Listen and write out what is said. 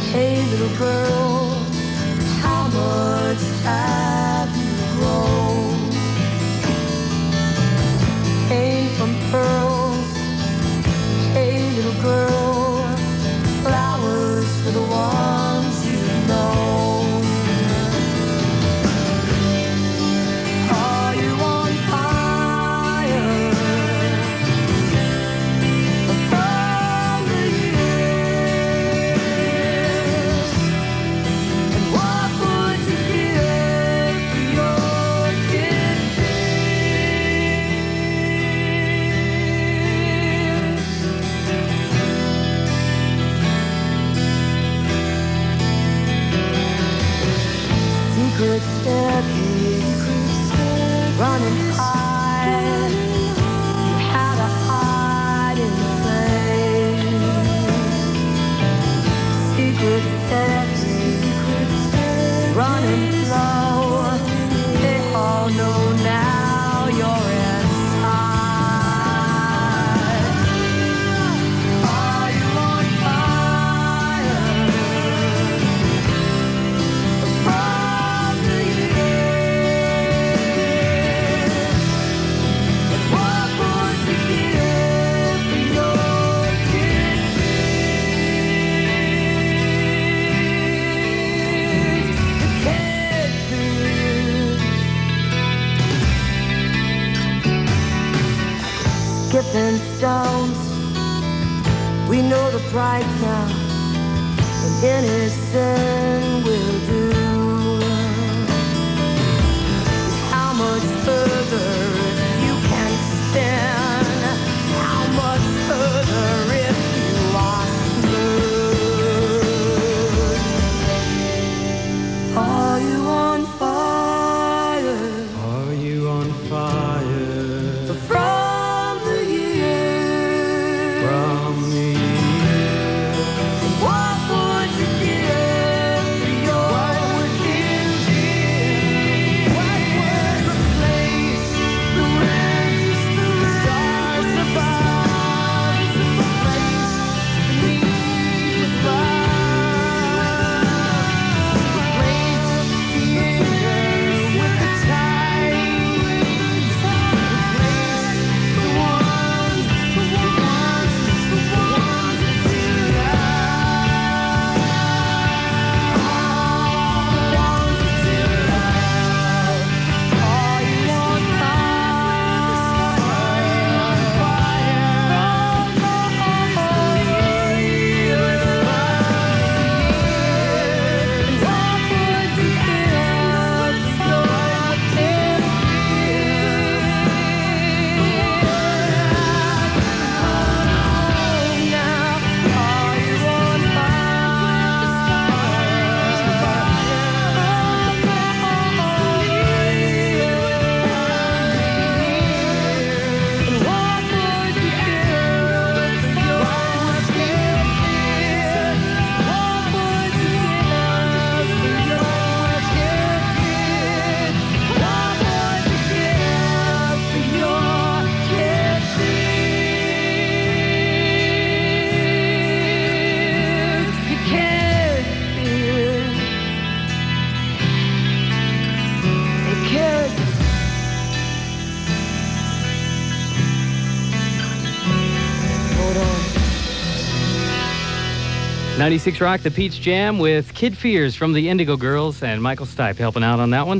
Hey little girl, how much have you grown? Came from pearls. Hey little girl, flowers for the ones you know. Are you on fire from the years? And what would you give for your kid Secret staircase, running high. You had a hiding place. Secret staircase, running low. They all know now you're inside. Are you on fire from the years? What would you give for your kid skipping stones, we know the price now, and any sin will do. How much further you can spin? How much further if you are smooth? Are you on fire? Are you on fire From the years. from the years? What would you give for your kid? What would replace the winds, the stars above? Replace me with love. Replace the anger with the tides. Replace the ones that you love. Are you on You can't feel. It can't. Hold on. 96 Rock, the Peach Jam with Kid Fears from the Indigo Girls, and Michael Stipe helping out on that one.